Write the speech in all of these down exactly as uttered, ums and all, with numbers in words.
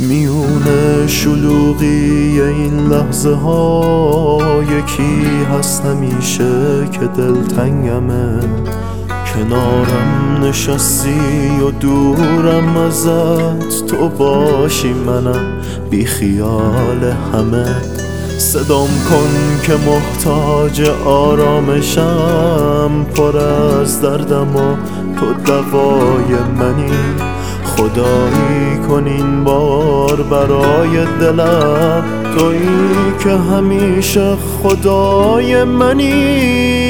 میونه شلوغی این لحظه ها یکی هست همیشه که دلتنگمه، کنارم نشستی و دورم ازت، تو باشی منم بی خیال همه. صدام کن که محتاج آرامشم، پر از دردم و تو دوای منی. خدایی کن این بار برای دلم، تویی که همیشه خدای منی.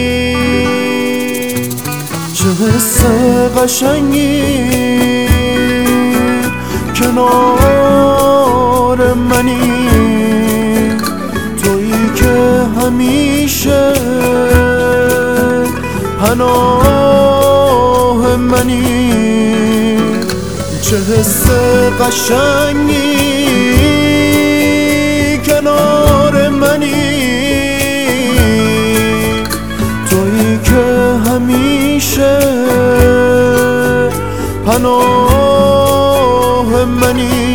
چه حس قشنگی کنار منی، تویی که همیشه پناه منی. چه حس قشنگی کنار منی، تویی که همیشه پناه منی.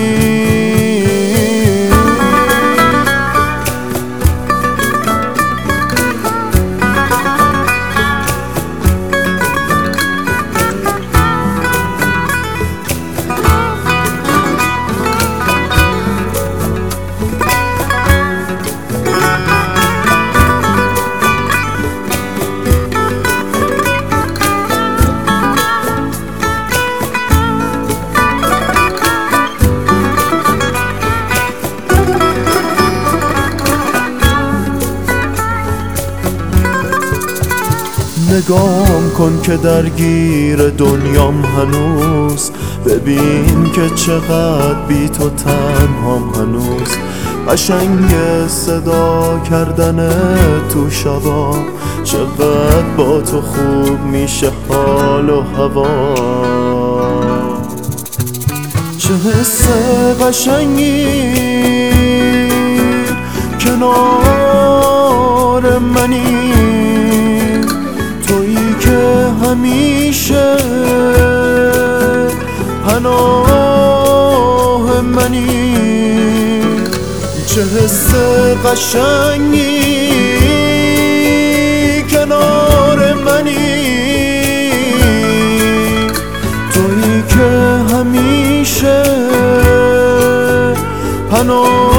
نگام کن که درگیر دنیام هنوز، ببین که چقدر بی تو تنهام هنوز. قشنگ صدا کردن تو شبا، چقدر با تو خوب میشه حال و هوا. چه حس قشنگی کنار منی، تویی که همیشه پناه منی. چه حس قشنگی کنار منی، تویی که همیشه پناه